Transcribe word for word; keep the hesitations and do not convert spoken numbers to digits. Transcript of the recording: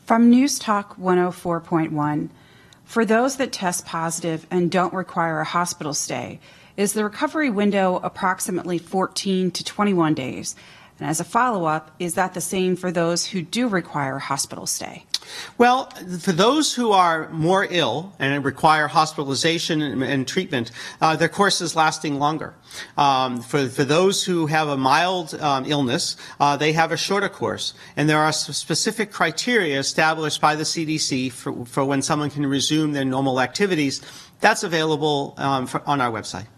From News Talk one oh four point one, for those that test positive and don't require a hospital stay, is the recovery window approximately fourteen to twenty-one days? And as a follow-up, is that the same for those who do require a hospital stay? Well, for those who are more ill and require hospitalization and, and treatment, uh, their course is lasting longer. Um, for, for those who have a mild um, illness, uh, they have a shorter course. And there are specific criteria established by the C D C for, for when someone can resume their normal activities. That's available um, for, on our website.